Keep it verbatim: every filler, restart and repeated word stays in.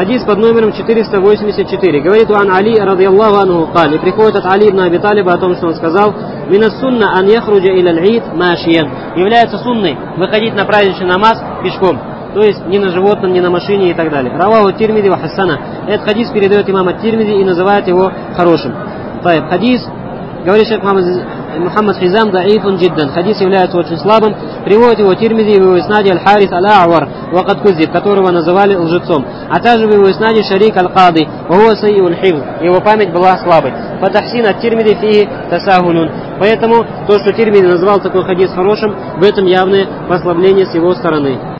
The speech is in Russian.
Хадис под номером четыреста восемьдесят четыре. Говорит Ан Али, радийаллаху анху, кали. Приходит от Али ибн Аби Талиба о том, что он сказал: «Минас сунна ан яхруджа иля аль-ид машиян». Является сунной выходить на праздничный намаз пешком. То есть не на животном, не на машине и так далее. Раваху Тирмизи ва хасана. Этот хадис передает имам ат-Тирмизи и называет его хорошим. Таиб, хадис, говорит шейх Мухаммад Хизам, даифун джиддан. Хадис является очень слабым. Приводит его Тирмизи в его иснаде аль-Харис аль-А'вар, вакад кузиб, которого называли лжецом. А также в его иснаде Шарик аль-Кади, вахуа саййун хифз. Его память была слабой. Фатахсин ат-Тирмизи фи тасахулюн. Поэтому то, что Тирмизи назвал такой хадис хорошим, в этом явное послабление с его стороны.